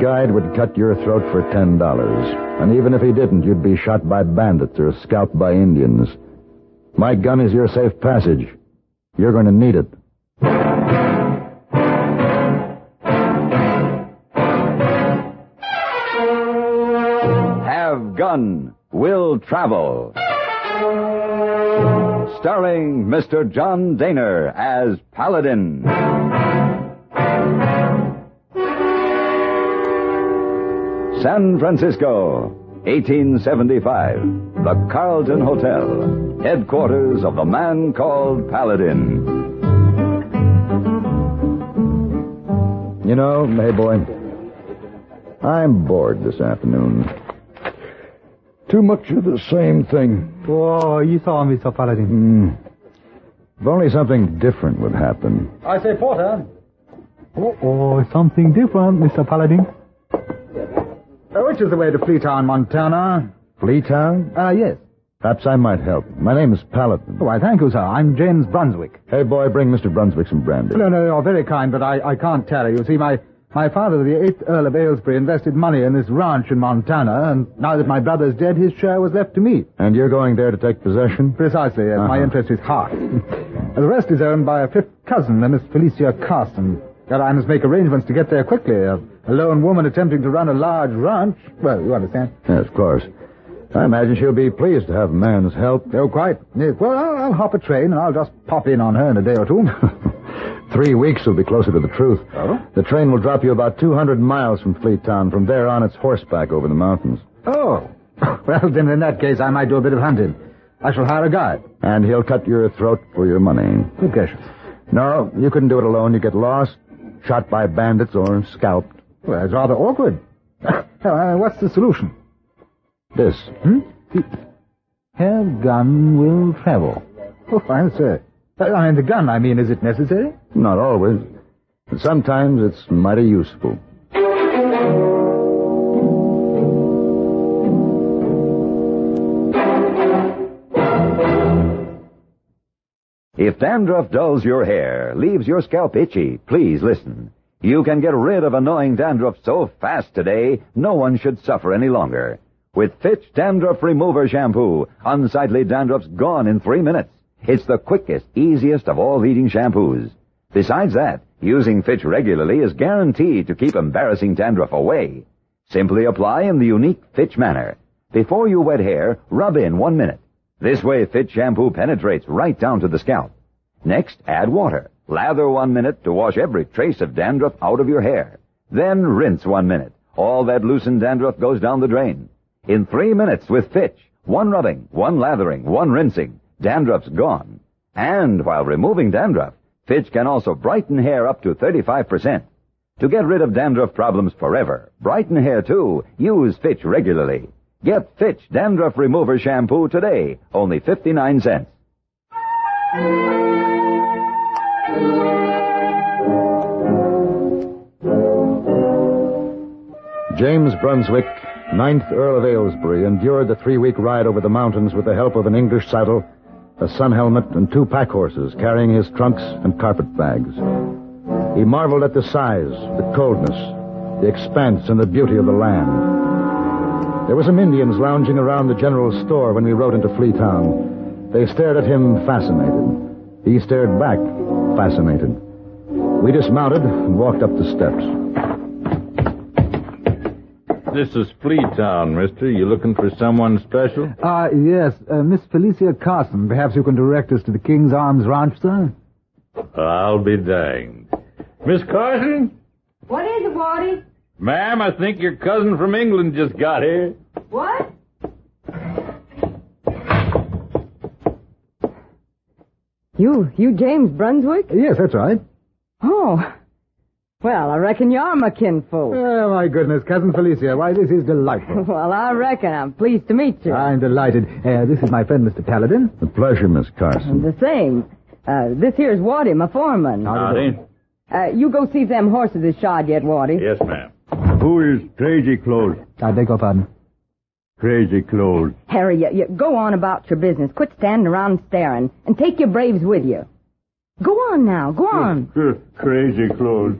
guide would cut your throat for $10. And even if he didn't, you'd be shot by bandits or scalped by Indians. My gun is your safe passage. You're going to need it. Have Gun Will Travel. Starring Mr. John Dehner as Paladin. San Francisco, 1875. The Carlton Hotel, headquarters of the man called Paladin. You know, hey boy, I'm bored this afternoon. Too much of the same thing. Oh, you saw Mr. Paladin. If only something different would happen. I say, Porter. Oh, something different, Mr. Paladin. Which is the way to Fleetown, Montana? Fleetown? Yes. Perhaps I might help. My name is Paladin. Oh, I thank you, sir. I'm James Brunswick. Hey, boy, bring Mr. Brunswick some brandy. No, you're very kind, but I can't tarry. You see, my father, the 8th Earl of Aylesbury, invested money in this ranch in Montana, and now that my brother's dead, his share was left to me. And you're going there to take possession? Precisely, yes. My interest is half. The rest is owned by a fifth cousin, Miss Felicia Carson. But I must make arrangements to get there quickly. A lone woman attempting to run a large ranch. Well, you understand. Yes, of course. I imagine she'll be pleased to have a man's help. Oh, quite. Yes. Well, I'll hop a train, and I'll just pop in on her in a day or two. 3 weeks will be closer to the truth. Oh? The train will drop you about 200 miles from Fleetown. From there on, it's horseback over the mountains. Oh. Well, then in that case, I might do a bit of hunting. I shall hire a guide. And he'll cut your throat for your money. Good gracious. No, you couldn't do it alone. You get lost, shot by bandits, or scalped. Well, that's rather awkward. What's the solution? This. Have gun will travel. Oh, fine, sir. I mean, the gun, is it necessary? Not always. But sometimes it's mighty useful. If dandruff dulls your hair, leaves your scalp itchy, please listen. You can get rid of annoying dandruff so fast today, no one should suffer any longer. With Fitch Dandruff Remover Shampoo, unsightly dandruff's gone in 3 minutes. It's the quickest, easiest of all leading shampoos. Besides that, using Fitch regularly is guaranteed to keep embarrassing dandruff away. Simply apply in the unique Fitch manner. Before you wet hair, rub in 1 minute. This way, Fitch shampoo penetrates right down to the scalp. Next, add water. Lather 1 minute to wash every trace of dandruff out of your hair. Then rinse 1 minute. All that loosened dandruff goes down the drain. In 3 minutes with Fitch, 1 rubbing, 1 lathering, 1 rinsing, dandruff's gone. And while removing dandruff, Fitch can also brighten hair up to 35%. To get rid of dandruff problems forever, brighten hair too, use Fitch regularly. Get Fitch Dandruff Remover Shampoo today, only 59 cents. James Brunswick, 9th Earl of Aylesbury, endured the 3-week ride over the mountains with the help of an English saddle, a sun helmet, and 2 pack horses carrying his trunks and carpet bags. He marveled at the size, the coldness, the expanse, and the beauty of the land. There were some Indians lounging around the general store when we rode into Fleetown. They stared at him fascinated. He stared back, fascinated. We dismounted and walked up the steps. This is Fleetown, mister. You looking for someone special? Yes. Miss Felicia Carson. Perhaps you can direct us to the King's Arms Ranch, sir? I'll be danged. Miss Carson? What is it, Wardy? Ma'am, I think your cousin from England just got here. What? You James Brunswick? Yes, that's right. Oh. Well, I reckon you're my kinfolk. Oh, my goodness, Cousin Felicia. Why, this is delightful. Well, I reckon. I'm pleased to meet you. I'm delighted. This is my friend, Mr. Paladin. A pleasure, Miss Carson. The same. This here's Waddy, my foreman. Howdy. You go see if them horses is shod yet, Waddy. Yes, ma'am. Who is Crazy Clothes? I beg your pardon. Crazy Clothes. Harry, you go on about your business. Quit standing around staring. And take your braves with you. Go on now, go on. Crazy clothes.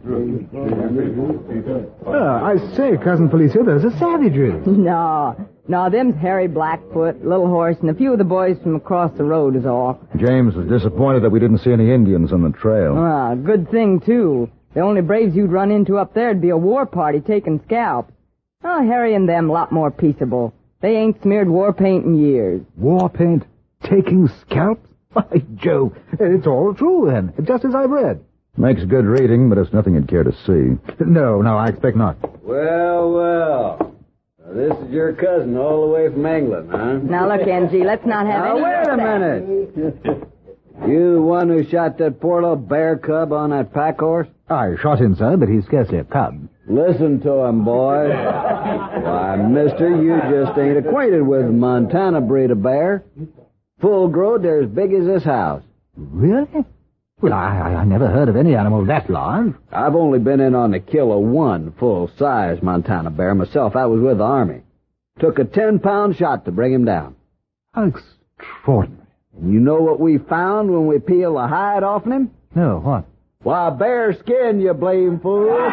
I say, Cousin Felicia, those are savages. No, them's Harry Blackfoot, Little Horse, and a few of the boys from across the road is all. James was disappointed that we didn't see any Indians on the trail. Ah, good thing, too. The only braves you'd run into up there'd be a war party taking scalps. Oh, Harry and them a lot more peaceable. They ain't smeared war paint in years. War paint? Taking scalps? Why, Joe, it's all true, then, just as I've read. Makes good reading, but it's nothing you'd care to see. No, I expect not. Well. This is your cousin all the way from England, huh? Now, look, NG, let's not have any... Wait a minute. You the one who shot that poor little bear cub on that pack horse? I shot him, sir, but he's scarcely a cub. Listen to him, boy. Why, mister, you just ain't acquainted with the Montana breed of bear. Full grown, they're as big as this house. Really? Well, I never heard of any animal that large. I've only been in on the kill of one full-size Montana bear myself. I was with the Army. Took a 10-pound shot to bring him down. How extraordinary. And you know what we found when we peeled the hide off him? No, what? Why, bear skin, you blame fool. Well,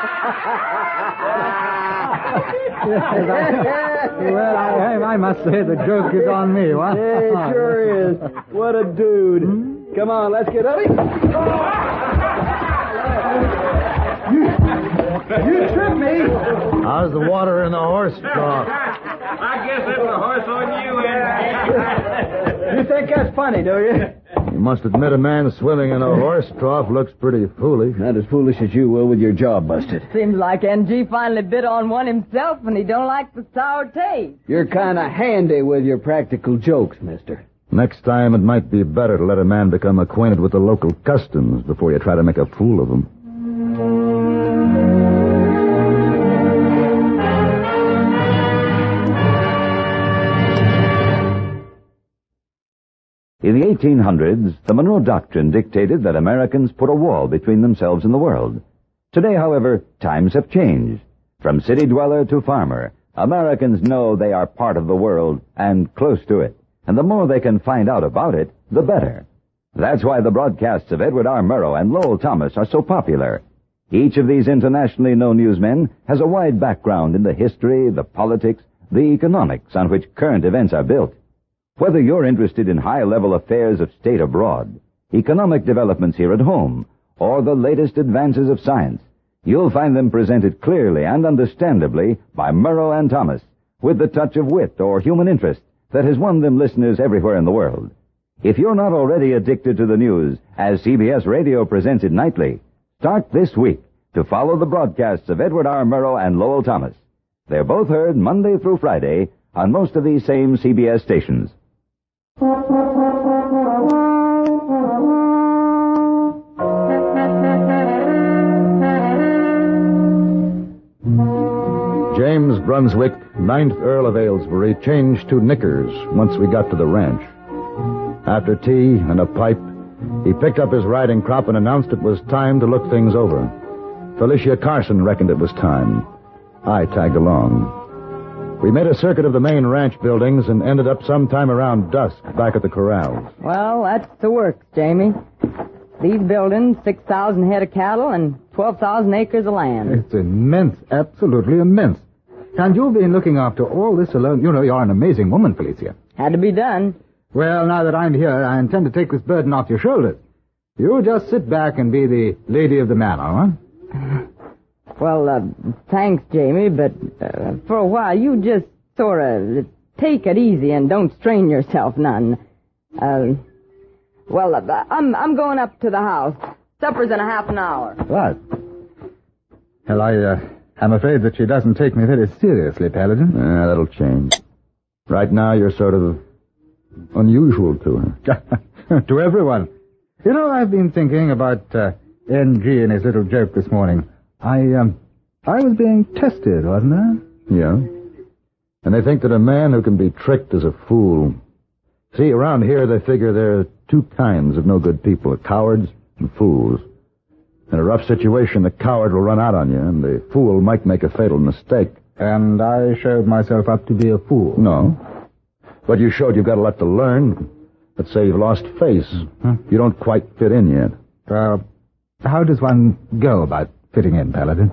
I must say the joke is on me, what? It sure is. What a dude. Come on, let's get up. You tripped me. How's the water in the horse trough? I guess it's a horse on you, Andy. You think that's funny, do you? You must admit a man swimming in a horse trough looks pretty foolish. Not as foolish as you will with your jaw busted. Seems like NG finally bit on one himself and he don't like the sour taste. You're kind of handy with your practical jokes, mister. Next time, it might be better to let a man become acquainted with the local customs before you try to make a fool of him. In the 1800s, the Monroe Doctrine dictated that Americans put a wall between themselves and the world. Today, however, times have changed. From city dweller to farmer, Americans know they are part of the world and close to it. And the more they can find out about it, the better. That's why the broadcasts of Edward R. Murrow and Lowell Thomas are so popular. Each of these internationally known newsmen has a wide background in the history, the politics, the economics on which current events are built. Whether you're interested in high-level affairs of state abroad, economic developments here at home, or the latest advances of science, you'll find them presented clearly and understandably by Murrow and Thomas, with the touch of wit or human interest that has won them listeners everywhere in the world. If you're not already addicted to the news, as CBS Radio presents it nightly, start this week to follow the broadcasts of Edward R. Murrow and Lowell Thomas. They're both heard Monday through Friday on most of these same CBS stations. James Brunswick, 9th Earl of Aylesbury, changed to knickers once we got to the ranch. After tea and a pipe, he picked up his riding crop and announced it was time to look things over. Felicia Carson reckoned it was time. I tagged along. We made a circuit of the main ranch buildings and ended up sometime around dusk back at the corrals. Well, that's the works, Jamie. These buildings, 6,000 head of cattle and 12,000 acres of land. It's immense, absolutely immense. And you've been looking after all this alone. You know, you're an amazing woman, Felicia. Had to be done. Well, now that I'm here, I intend to take this burden off your shoulders. You just sit back and be the lady of the manor, huh? Well, thanks, Jamie, but for a while you just sort of take it easy and don't strain yourself none. Well, I'm going up to the house. Supper's in a half an hour. What? Well, I'm afraid that she doesn't take me very seriously, Paladin. That'll change. Right now, you're sort of unusual to her. To everyone. You know, I've been thinking about N.G. and his little joke this morning. I was being tested, wasn't I? Yeah. And they think that a man who can be tricked is a fool. See, around here they figure there are two kinds of no good people, cowards and fools. In a rough situation, the coward will run out on you, and the fool might make a fatal mistake. And I showed myself up to be a fool. No. But you showed you've got a lot to learn. Let's say you've lost face. You don't quite fit in yet. How does one go about fitting in, Paladin?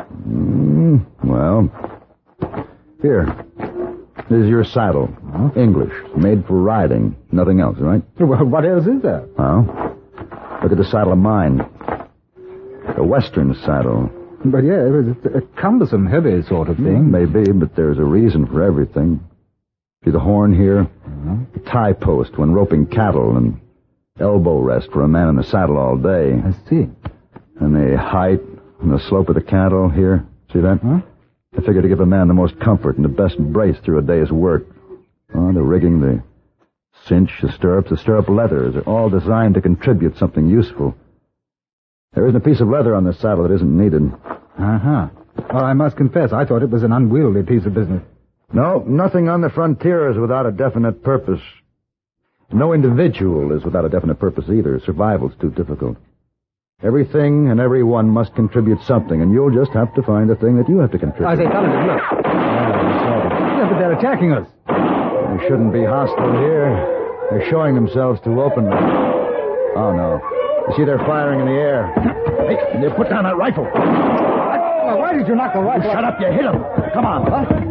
Well, here. This is your saddle. English. Made for riding. Nothing else, right? Well, what else is there? Well, look at the saddle of mine. The Western saddle. But yeah, it's a cumbersome, heavy sort of thing. Maybe, but there's a reason for everything. See the horn here? The tie post when roping cattle, and elbow rest for a man in the saddle all day. I see. And the height and the slope of the cattle here. See that? I figure to give a man the most comfort and the best brace through a day's work. Oh, the rigging, the cinch, the stirrup leathers are all designed to contribute something useful. There isn't a piece of leather on this saddle that isn't needed. Well, I must confess, I thought it was an unwieldy piece of business. No, nothing on the frontier is without a definite purpose. No individual is without a definite purpose either. Survival's too difficult. Everything and everyone must contribute something, and you'll just have to find the thing that you have to contribute. I say, Paladin, look. Yeah, but they're attacking us. They shouldn't be hostile here. They're showing themselves too openly. Oh, no. You see, they're firing in the air. Hey, they put down that rifle. Well, why did you knock the rifle? Shut up, you hit him. Come on.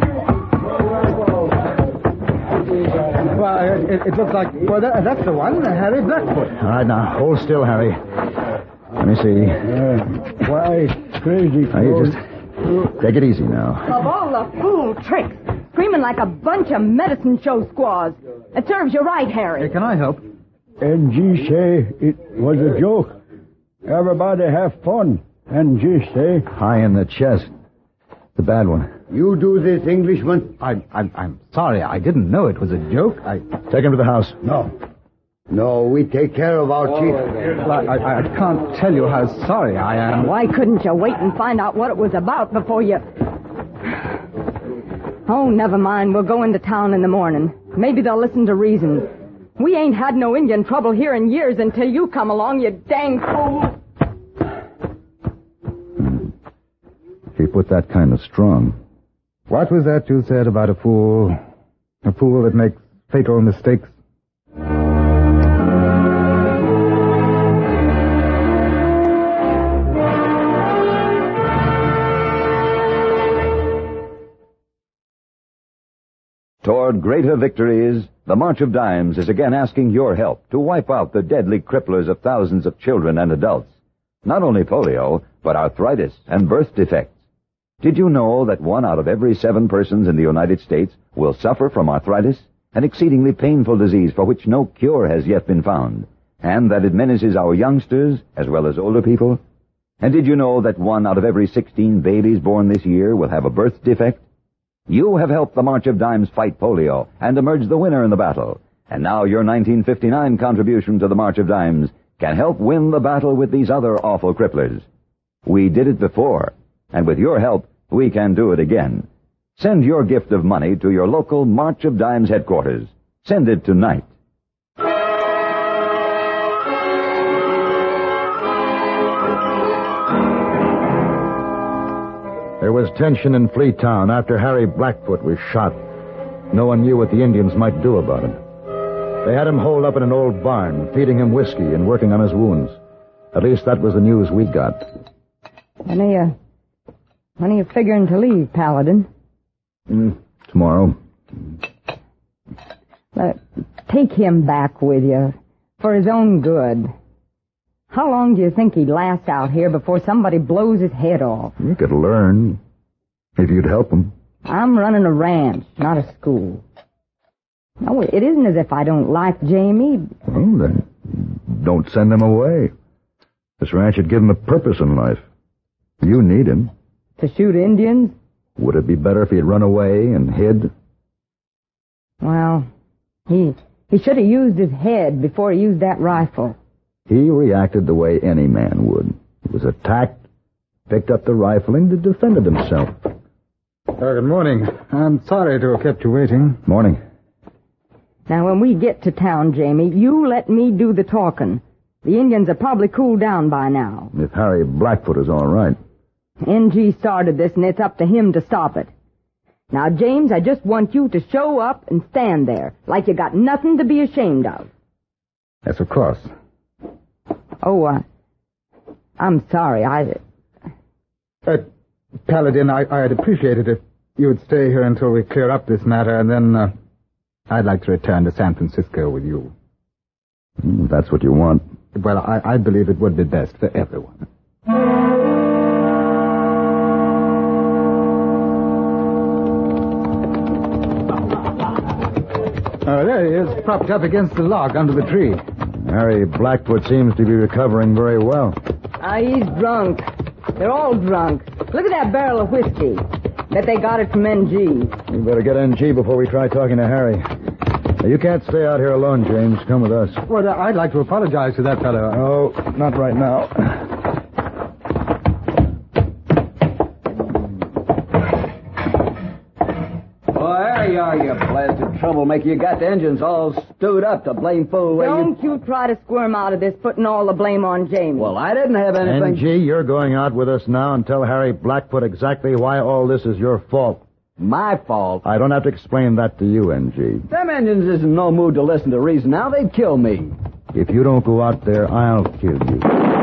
Well, it looks like... Well, that's the one, Harry Blackfoot. All right, now, hold still, Harry. Let me see. Why, crazy Now, you Claude. just take it easy now. Of all the fool tricks, screaming like a bunch of medicine show squaws. It serves you right, Harry. Hey, can I help? NG say it was a joke. Everybody have fun. NG say. High in the chest. The bad one. You do this, Englishman? I'm sorry. I didn't know it was a joke. Take him to the house. No, we take care of our chief. Well, I can't tell you how sorry I am. Why couldn't you wait and find out what it was about before you... Oh, never mind. We'll go into town in the morning. Maybe they'll listen to reason. We ain't had no Indian trouble here in years until you come along, you dang fool. He put that kind of strong. What was that you said about a fool? A fool that makes fatal mistakes? Toward greater victories, the March of Dimes is again asking your help to wipe out the deadly cripplers of thousands of children and adults. Not only polio, but arthritis and birth defects. Did you know that 1 out of every 7 persons in the United States will suffer from arthritis, an exceedingly painful disease for which no cure has yet been found, and that it menaces our youngsters as well as older people? And did you know that 1 out of every 16 babies born this year will have a birth defect? You have helped the March of Dimes fight polio and emerge the winner in the battle. And now your 1959 contribution to the March of Dimes can help win the battle with these other awful cripplers. We did it before, and with your help, we can do it again. Send your gift of money to your local March of Dimes headquarters. Send it tonight. There was tension in Fleetown after Harry Blackfoot was shot. No one knew what the Indians might do about it. They had him holed up in an old barn, feeding him whiskey and working on his wounds. At least that was the news we got. When are you figuring to leave, Paladin? Tomorrow. Take him back with you, for his own good. How long do you think he'd last out here before somebody blows his head off? You could learn, if you'd help him. I'm running a ranch, not a school. No, it isn't as if I don't like Jamie. Well, then, don't send him away. This ranch would give him a purpose in life. You need him. To shoot Indians? Would it be better if he'd run away and hid? Well, he should have used his head before he used that rifle. He reacted the way any man would. He was attacked, picked up the rifle, and defended himself. Good morning. I'm sorry to have kept you waiting. Morning. Now, when we get to town, Jamie, you let me do the talking. The Indians are probably cooled down by now. If Harry Blackfoot is all right. NG started this, and it's up to him to stop it. Now, James, I just want you to show up and stand there, like you got nothing to be ashamed of. Yes, of course. Oh, I'm sorry. Paladin, I'd appreciate it if you would stay here until we clear up this matter, and then I'd like to return to San Francisco with you. If that's what you want. Well, I believe it would be best for everyone. Oh, there he is, propped up against the log under the tree. Harry Blackfoot seems to be recovering very well. He's drunk. They're all drunk. Look at that barrel of whiskey. Bet they got it from NG. We better get NG before we try talking to Harry. Now, you can't stay out here alone, James. Come with us. Well, I'd like to apologize to that fellow. No, not right now. Oh, there you are, you blasted troublemaker. You got the engines all stewed up, the blame fool. Don't you try to squirm out of this, putting all the blame on Jamie. Well, I didn't have anything. NG, you're going out with us now and tell Harry Blackfoot exactly why all this is your fault. My fault. I don't have to explain that to you, NG. Them engines is in no mood to listen to reason now. They'd kill me. If you don't go out there, I'll kill you.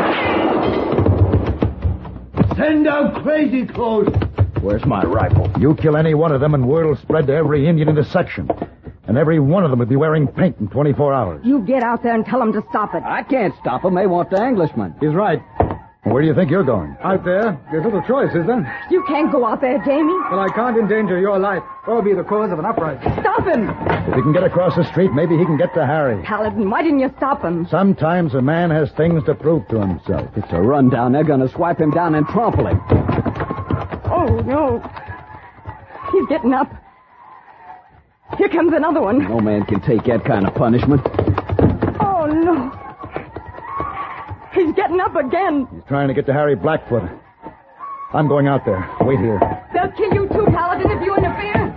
Send out Crazy Clothes. Where's my rifle? You kill any one of them and word will spread to every Indian in the section. And every one of them will be wearing paint in 24 hours. You get out there and tell them to stop it. I can't stop them. They want the Englishman. He's right. Where do you think you're going? Out there, there's little choice, is there? You can't go out there, Jamie. Well, I can't endanger your life or be the cause of an uprising. Stop him. If he can get across the street, maybe he can get to Harry. Paladin, why didn't you stop him? Sometimes a man has things to prove to himself. It's a rundown. They're going to swipe him down and trample him. Oh, no. He's getting up. Here comes another one. No man can take that kind of punishment. Oh, no. He's getting up again. He's trying to get to Harry Blackfoot. I'm going out there. Wait here. They'll kill you too, Paladin, if you interfere.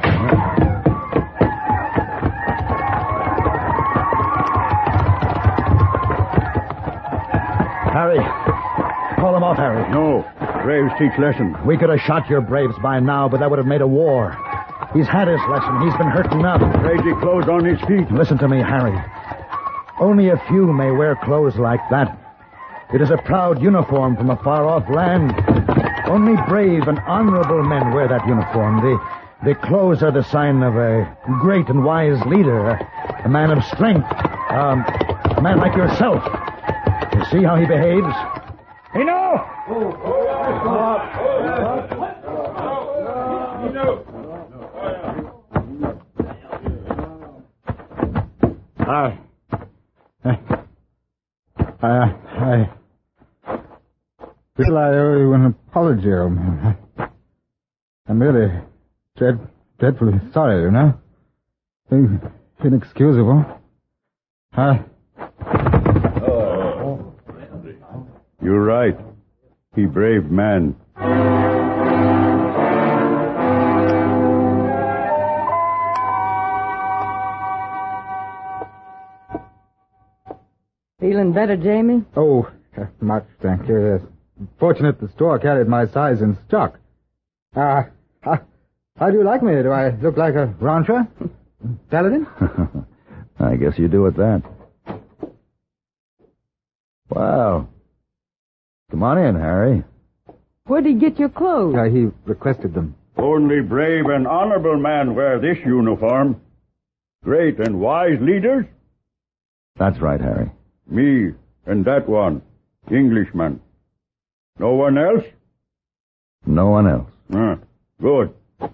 Harry. Call them off, Harry. No. Braves teach lesson. We could have shot your braves by now, but that would have made a war. He's had his lesson. He's been hurt enough. Crazy Clothes on his feet. Listen to me, Harry. Only a few may wear clothes like that. It is a proud uniform from a far-off land. Only brave and honorable men wear that uniform. The clothes are the sign of a great and wise leader, a man of strength, a man like yourself. You see how he behaves? Enough! I feel I owe you an apology, old man. I'm really dreadfully sorry, you know. Inexcusable. You're right. He brave man. Feeling better, Jamie? Oh, much, thank you, yes. Fortunate the store carried my size in stock. How do you like me? Do I look like a rancher? Paladin? I guess you do at that. Wow. Come on in, Harry. Where'd he get your clothes? He requested them. Only brave and honorable man wear this uniform. Great and wise leaders? That's right, Harry. Me and that one. Englishman. No one else? No one else. Good.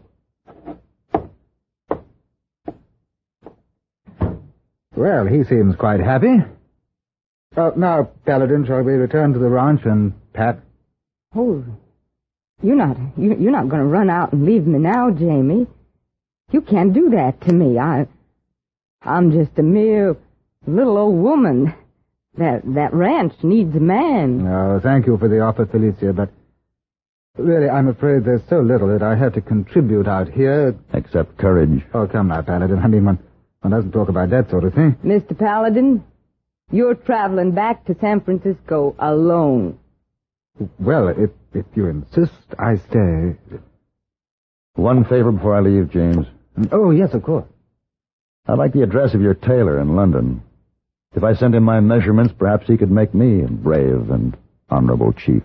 Well, he seems quite happy. Now, Paladin, shall we return to the ranch and pack? Oh, you're not going to run out and leave me now, Jamie. You can't do that to me. I'm just a mere little old woman. That ranch needs a man. Oh, thank you for the offer, Felicia, but really, I'm afraid there's so little that I have to contribute out here. Except courage. Oh, come now, Paladin. I mean, one doesn't talk about that sort of thing. Mr. Paladin, you're traveling back to San Francisco alone. Well, if you insist, I stay. One favor before I leave, James. Oh, yes, of course. I'd like the address of your tailor in London. If I sent him my measurements, perhaps he could make me a brave and honorable chief.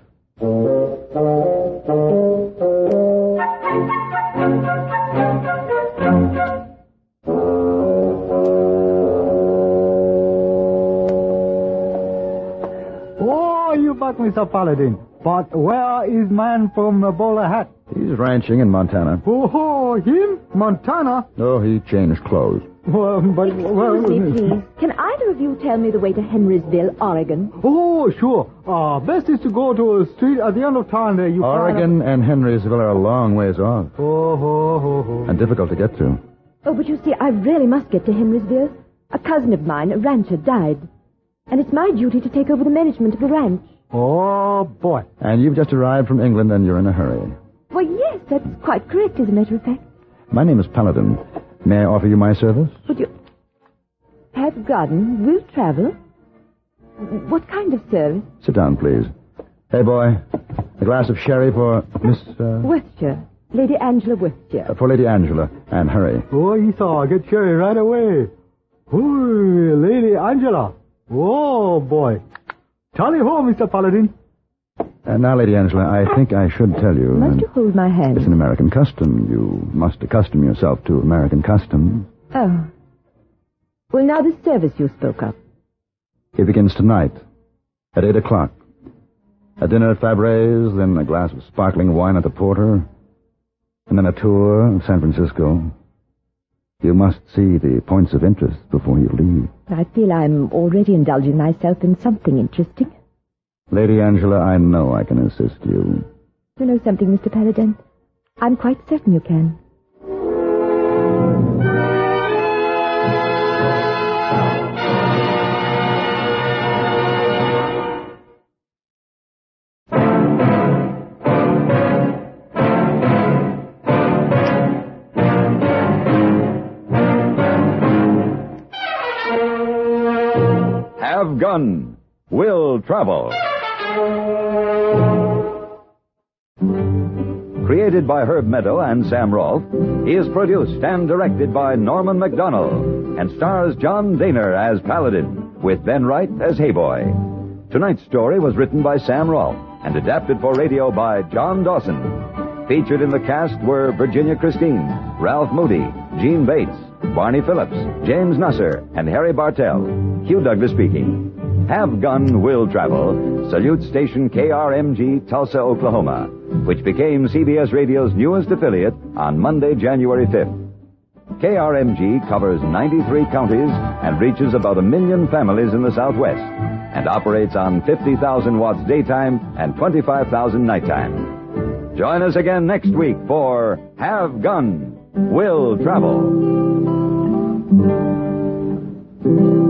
Oh, you back, Mr. Paladin. But where is man from Bowler Hat? He's ranching in Montana. Oh, him? Montana? Oh, he changed clothes. Well, but... Well, Excuse me, please. Can either of you tell me the way to Henrysville, Oregon? Oh, sure. Best is to go to a street at the end of town there. You Oregon and Henrysville are a long ways off. And difficult to get to. Oh, but you see, I really must get to Henrysville. A cousin of mine, a rancher, died. And it's my duty to take over the management of the ranch. Oh, boy. And you've just arrived from England and you're in a hurry. Well, yes, that's quite correct, as a matter of fact. My name is Paladin. May I offer you my service? Would you... Have garden, will travel? What kind of service? Sit down, please. Hey, boy. A glass of sherry for Miss... Worcestershire. Lady Angela Worcestershire. For Lady Angela. And hurry. Oh, Esau, get sherry right away. Oh, Lady Angela. Oh, boy. Tally ho, Mr. Paladin. Now, Lady Angela, I think I should tell you... Must you hold my hand? It's an American custom. You must accustom yourself to American customs. Oh. Well, now the service you spoke of. It begins tonight, at 8 o'clock. A dinner at Fabre's, then a glass of sparkling wine at the Porter, and then a tour of San Francisco. You must see the points of interest before you leave. I feel I'm already indulging myself in something interesting. Lady Angela, I know I can assist you. You know something, Mr. Paladin? I'm quite certain you can. Have Gun. Will Travel. Created by Herb Meadow and Sam Rolfe, he is produced and directed by Norman MacDonald and stars John Daner as Paladin, with Ben Wright as Hayboy. Tonight's story was written by Sam Rolfe and adapted for radio by John Dawson. Featured in the cast were Virginia Christine, Ralph Moody, Gene Bates, Barney Phillips, James Nusser, and Harry Bartell. Hugh Douglas speaking. Have Gun Will Travel salutes station KRMG Tulsa, Oklahoma, which became CBS Radio's newest affiliate on Monday, January 5th. KRMG covers 93 counties and reaches about 1 million families in the Southwest and operates on 50,000 watts daytime and 25,000 nighttime. Join us again next week for Have Gun Will Travel.